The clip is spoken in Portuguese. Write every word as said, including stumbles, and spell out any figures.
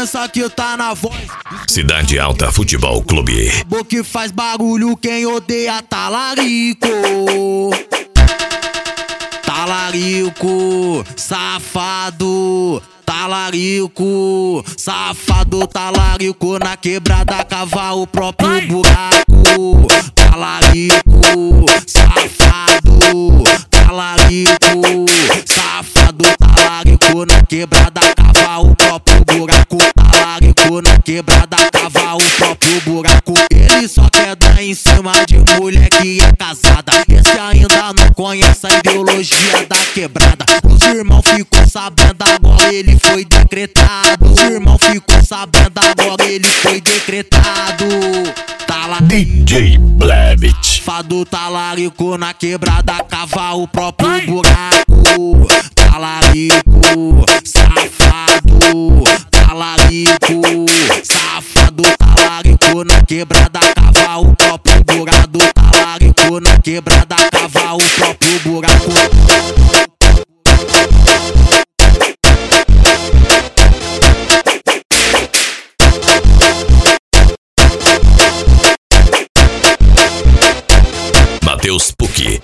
pensa que tá na voz. Cidade Alta Futebol Clube. Boca faz barulho, quem odeia talarico. Talarico, safado. Talarico, safado, talarico. Na quebrada cava o próprio buraco. Talarico, safado. Talarico, safado, talarico. Na quebrada cava o próprio buraco. Talarico, na quebrada cava o próprio buraco. Ele só quer dar em cima de mulher que é casada. Esse ainda não conhece a ideologia da quebrada. Os irmãos ficou sabendo, agora ele foi decretado. Os irmãos ficou sabendo, agora ele foi decretado. Tala D J Blevit. Fado talarico, na quebrada cava o próprio buraco. Talarico, safado. Talarico, safado. Talarico, na quebrada cava o próprio buraco. Talarico, na quebrada cava o próprio buraco. Matheus Pucci,